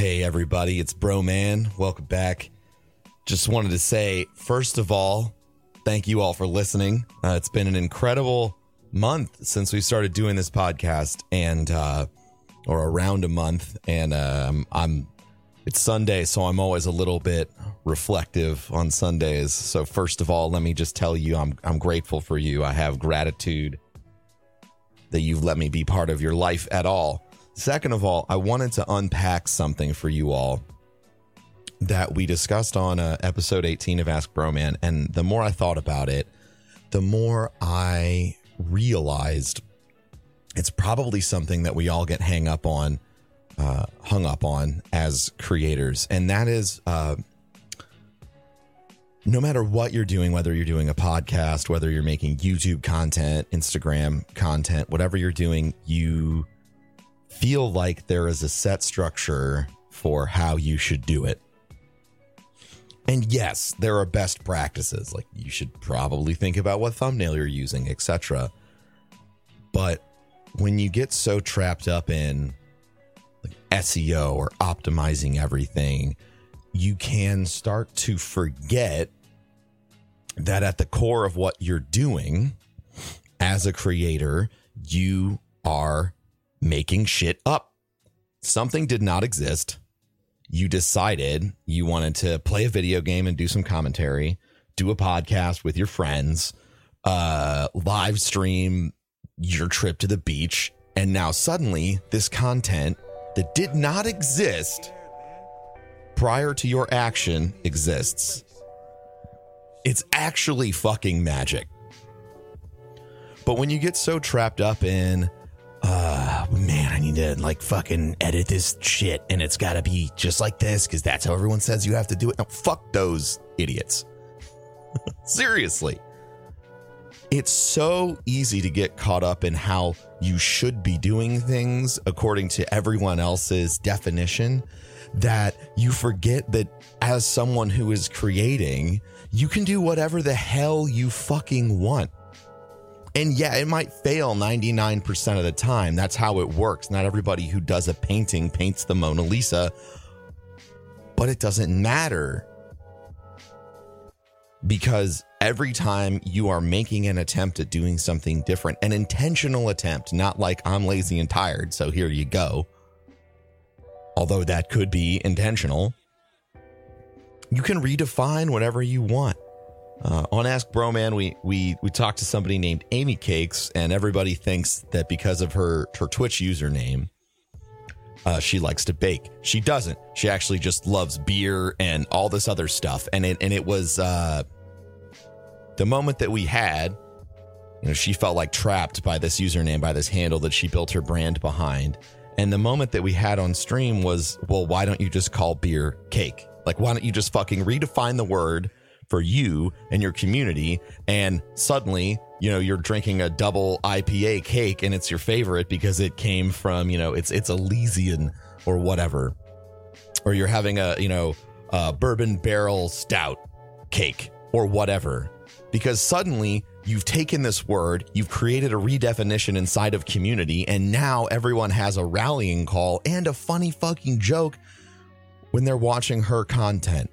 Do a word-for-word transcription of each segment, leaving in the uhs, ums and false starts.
Hey everybody, it's Bro Man. Welcome back. Just wanted to say, first of all, thank you all for listening. Uh, it's been an incredible month since we started doing this podcast, and uh, or around a month. And um, I'm it's Sunday, so I'm always a little bit reflective on Sundays. So first of all, let me just tell you, I'm I'm grateful for you. I have gratitude that you've let me be part of your life at all. Second of all, I wanted to unpack something for you all that we discussed on uh, episode eighteen of Ask Broman. And the more I thought about it, the more I realized it's probably something that we all get hang up on, uh, hung up on as creators. And that is, uh, no matter what you're doing, whether you're doing a podcast, whether you're making YouTube content, Instagram content, whatever you're doing, you feel like there is a set structure for how you should do it. And yes, there are best practices. Like, you should probably think about what thumbnail you're using, et cetera. But when you get so trapped up in like S E O or optimizing everything, you can start to forget that at the core of what you're doing as a creator, you are making shit up. Something did not exist. You decided you wanted to play a video game and do some commentary, do a podcast with your friends, uh, live stream your trip to the beach, and now suddenly this content that did not exist prior to your action exists. It's actually fucking magic. But when you get so trapped up in, uh, man, I need to like fucking edit this shit and it's got to be just like this because that's how everyone says you have to do it. No, fuck those idiots. Seriously. It's so easy to get caught up in how you should be doing things according to everyone else's definition that you forget that as someone who is creating, you can do whatever the hell you fucking want. And yeah, it might fail ninety-nine percent of the time. That's how it works. Not everybody who does a painting paints the Mona Lisa, but it doesn't matter. Because every time you are making an attempt at doing something different, an intentional attempt, not like I'm lazy and tired, so here you go. Although that could be intentional, you can redefine whatever you want. Uh, on Ask Broman, we, we, we talked to somebody named Amy Cakes, and everybody thinks that because of her, her Twitch username, uh, she likes to bake. She doesn't. She actually just loves beer and all this other stuff. And it, and it was uh, the moment that we had, you know, she felt like trapped by this username, by this handle that she built her brand behind. And the moment that we had on stream was, well, why don't you just call beer cake? Like, why don't you just fucking redefine the word for you and your community, and suddenly, you know, you're drinking a double I P A cake and it's your favorite because it came from, you know, it's it's Elysian or whatever. Or you're having a, you know, a bourbon barrel stout cake or whatever. Because suddenly you've taken this word, you've created a redefinition inside of community, and now everyone has a rallying call and a funny fucking joke when they're watching her content.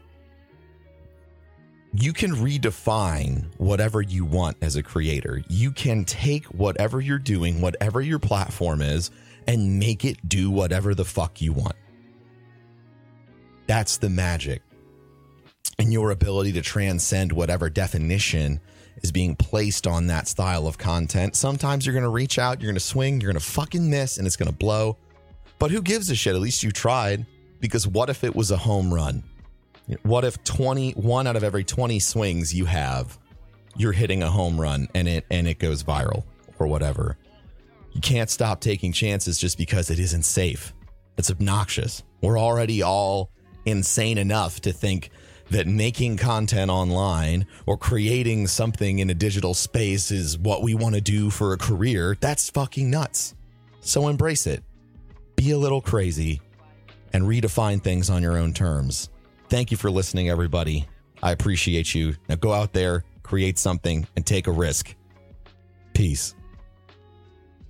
You can redefine whatever you want as a creator. You can take whatever you're doing, whatever your platform is, and make it do whatever the fuck you want. That's the magic. And your ability to transcend whatever definition is being placed on that style of content. Sometimes you're going to reach out, you're going to swing, you're going to fucking miss, and it's going to blow. But who gives a shit? At least you tried. Because what if it was a home run? What if twenty-one out of every twenty swings you have, you're hitting a home run and it and it goes viral or whatever? You can't stop taking chances just because it isn't safe. It's obnoxious. We're already all insane enough to think that making content online or creating something in a digital space is what we want to do for a career. That's fucking nuts. So embrace it. Be a little crazy and redefine things on your own terms. Thank you for listening, everybody. I appreciate you. Now go out there, create something, and take a risk. Peace.